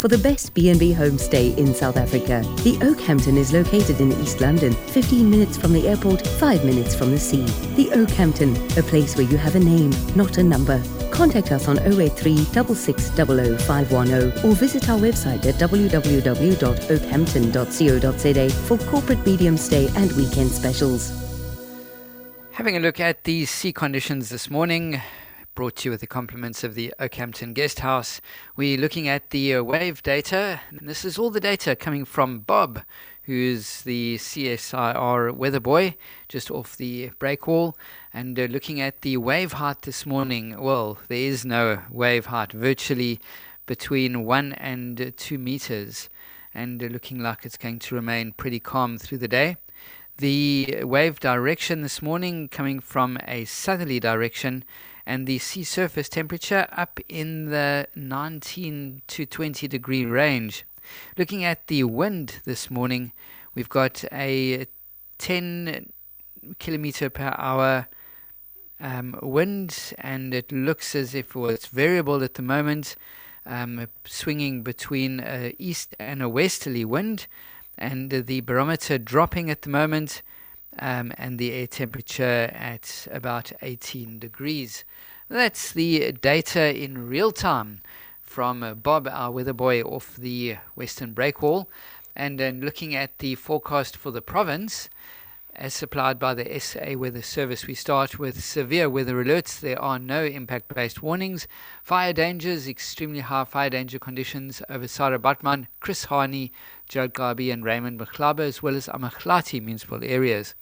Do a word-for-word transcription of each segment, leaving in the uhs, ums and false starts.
for the best B and B homestay in South Africa. The Oakhampton is located in East London, fifteen minutes from the airport, five minutes from the sea. The Oakhampton, a place where you have a name, not a number. Contact us on oh eight three, six six zero zero five one zero or visit our website at w w w dot oakhampton dot co dot z a for corporate medium stay and weekend specials. Having a look at the sea conditions this morning, brought to you with the compliments of the Oakhampton Guest House. We're looking at the uh, wave data, and this is all the data coming from Bob, who's the C S I R weather boy, just off the breakwall. And uh, looking at the wave height this morning, well, there is no wave height, virtually between one and two meters, and uh, looking like it's going to remain pretty calm through the day. The wave direction this morning coming from a southerly direction, and the sea surface temperature up in the nineteen to twenty degree range. Looking at the wind this morning, we've got a ten kilometer per hour um, wind, and it looks as if well, it's variable at the moment, um, swinging between a east and a westerly wind, and the barometer dropping at the moment, um, and the air temperature at about eighteen degrees. That's the data in real time from uh, Bob, our weather boy, off the Western Breakwall. And then looking at the forecast for the province, as supplied by the S A Weather Service, we start with severe weather alerts. There are no impact-based warnings. Fire dangers, extremely high fire danger conditions over Sarah Batman, Chris Harney, Jode Garbi and Raymond Mchlaba, as well as Amaglati municipal areas.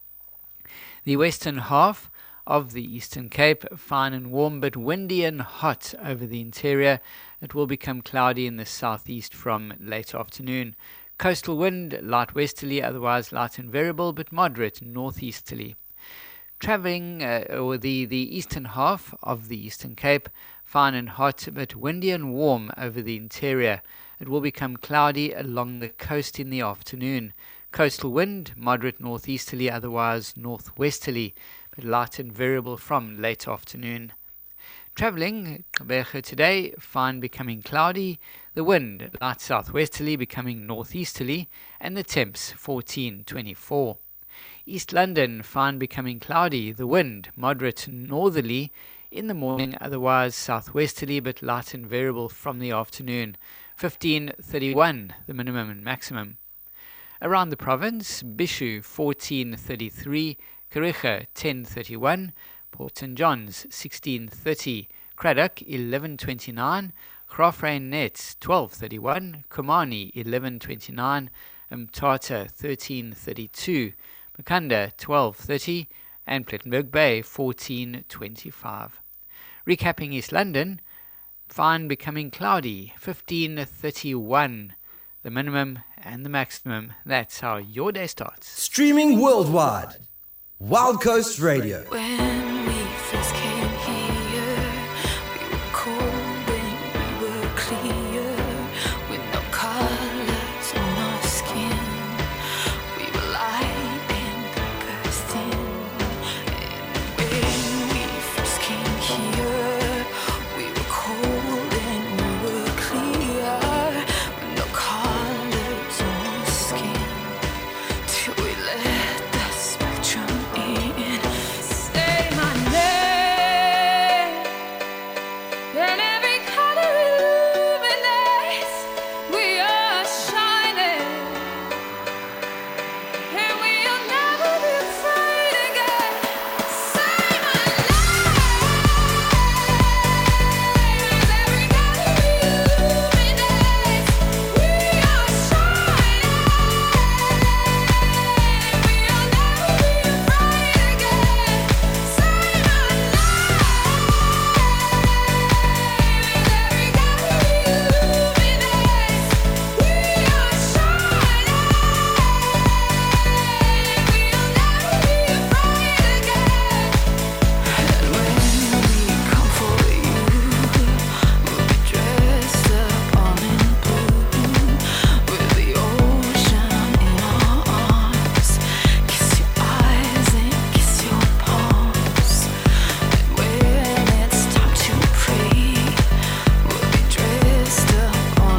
The western half of the Eastern Cape, fine and warm but windy and hot over the interior. It will become cloudy in the southeast from late afternoon. Coastal wind, light westerly, otherwise light and variable, but moderate northeasterly. Travelling uh, or the, the eastern half of the Eastern Cape, fine and hot, but windy and warm over the interior. It will become cloudy along the coast in the afternoon. Coastal wind, moderate northeasterly, otherwise northwesterly, but light and variable from late afternoon. Travelling, Gqeberha today, fine becoming cloudy, the wind light southwesterly becoming northeasterly, and the temps fourteen twenty-four. East London, fine becoming cloudy, the wind moderate northerly in the morning, otherwise southwesterly but light and variable from the afternoon, fifteen thirty-one the minimum and maximum. Around the province, Bishu fourteen thirty-three, Kariega ten thirty-one, Port Saint John's sixteen thirty, Cradock eleven twenty-nine, Graafrein-Net twelve thirty-one, Komani eleven twenty-nine, Mthatha thirteen thirty-two, Makanda twelve thirty, and Plettenberg Bay fourteen twenty-five. Recapping East London, fine becoming cloudy, fifteen thirty-one, the minimum and the maximum. That's how your day starts. Streaming worldwide, Wild Coast Radio. When